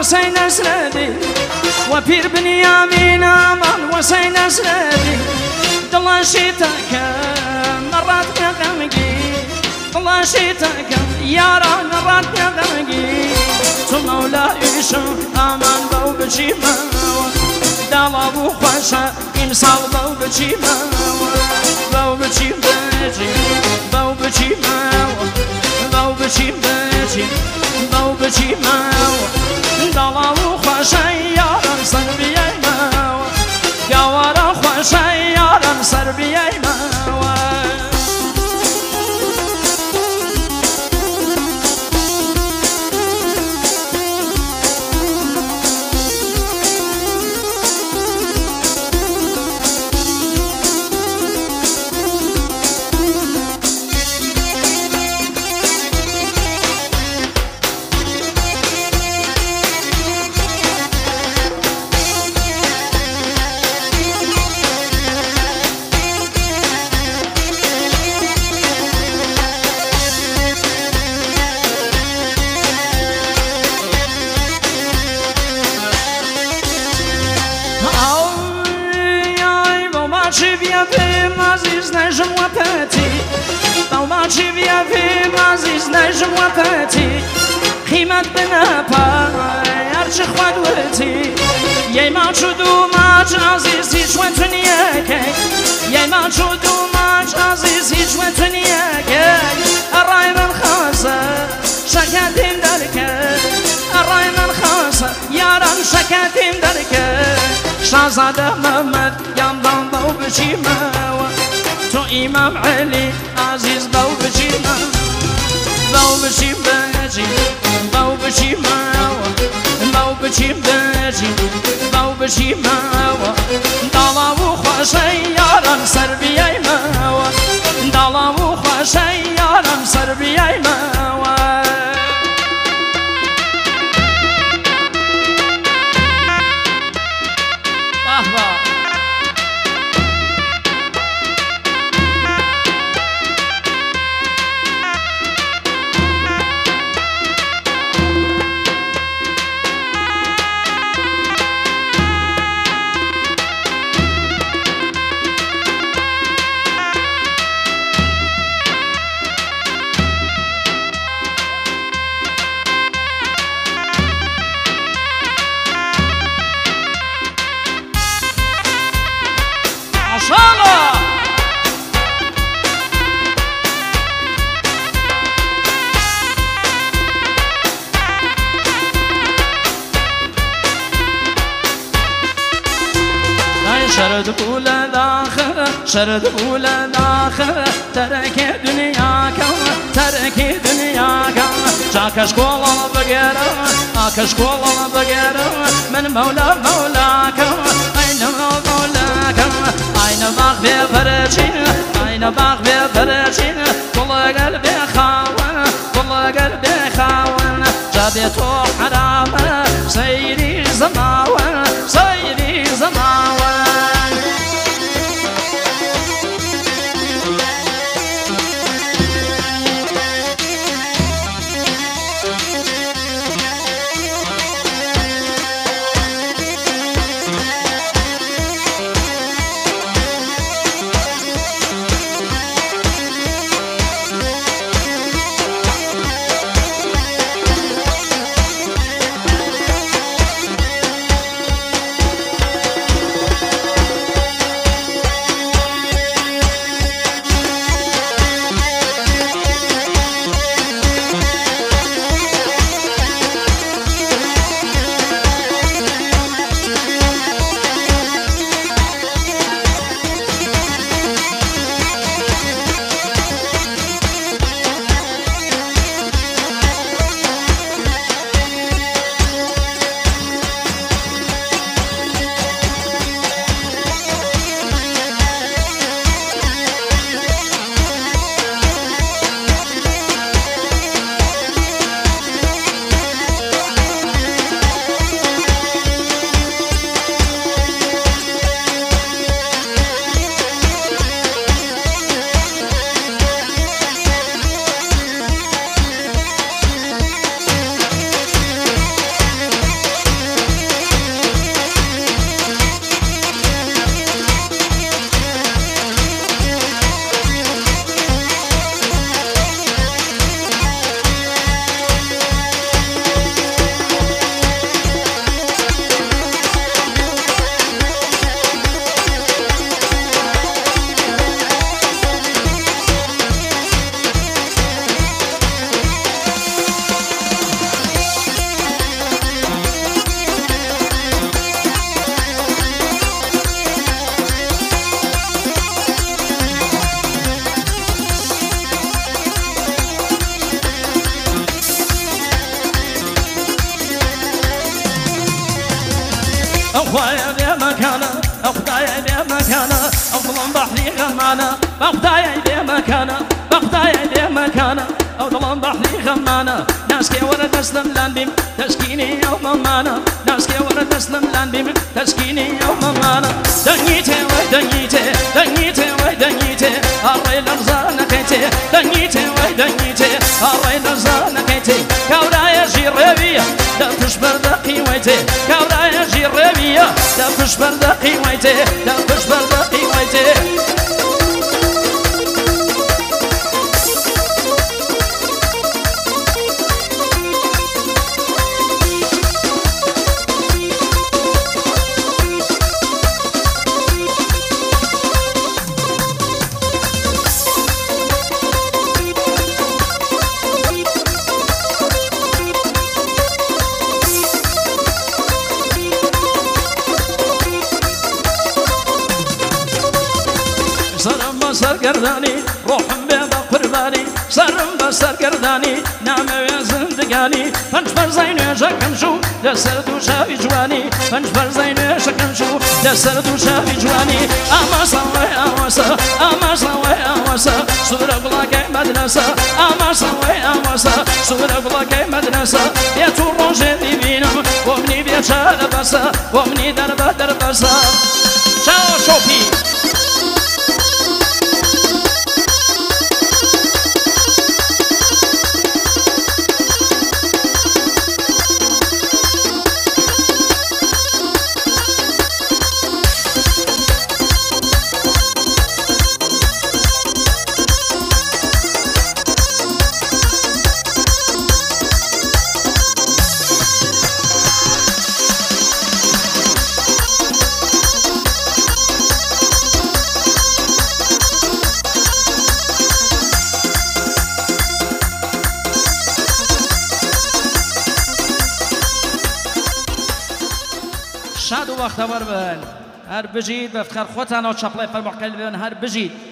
وصين أسردي وبير بنيامين أمان وصين أسردي الله شيتك مرات غمقي الله شيتك يا ران مرات غمقي تو مولاي شو أمان بو بجي ماوا دالا بو خوشا إنسان بو بجي ماوا بو بجي بجي بو بجي ماوا بو بجي بجي بو بجي ماوا دالا بو خوشا يا ران سر بياي ماوا قوارا خوشا يا ران سر بياي ماوا Znajdziesz łapety, tłumaczy wiawy, mazi znajdziesz łapety. Klimat benapa, arczy chładłyty. Jej maczu dumacz, aziz i człetunieke. Jej maczu dumacz, aziz i człetunieke. Arajman khasa, şakatim derke. Arayman khasa, yaran şakatim derke. Şahzade Mehmet yandan bau biçime. تو إمام علي عزيز بو بجي بو بجي بجي بو بجي ماوا بو بجي بجي بو بجي ماوا دالا وخوشي يارم سر بياي ماوا دالا وخوشي يارم سر بياي ماوا شرد بولا داخل شرد بولا داخل ترك دنياك ترك دنياك جاكش كولا بغير اكش كولا بغير من مولا مولاك اين مولاك اين باغ بفرجين اين باغ بفرجين كل قلبي خاون كل قلبي خاون جابيتو حرام سيري زماون سيري زماون خوايا بي مكانه خدايا بي مكانه ظلم بحري غمانه خدايا بي مكانه خدايا بي مكانه ظلم بحري غمانه ناس كي ورد اسلم لانديم تسكيني يوم مانا ناس كي ورد اسلم لانديم تسكيني يوم مانا دنيتي ودنيتي دنيتي ودنيتي أري لرزانا كيتي دنيتي ودنيتي أري لرزانا كيتي كورايا جيربيا لا تشبر دقي ويتي كورايا جيربيا لا تشبر دقي ويتي لا تشبر دقي ويتي سرگردانی روحم بيضا قرباني سرم بسرگردانی نامه و زندگانی پنج برزین شکم شو دسر دو شاوی جوانی پنج برزین شکم شو دسر دو شاوی جوانی آماسا و آماسا آماسا و آماسا سورة بلاك مدرسة آماسا و آماسا سورة بلاك مدرسة يا تو روجي بيبينم ومني بيتشال بسا ومني دربا دربسا شاو شوفي شاد و وقت بر بن هر بجید بفتخر خوتان و چپلای فرمقل بن هر بجید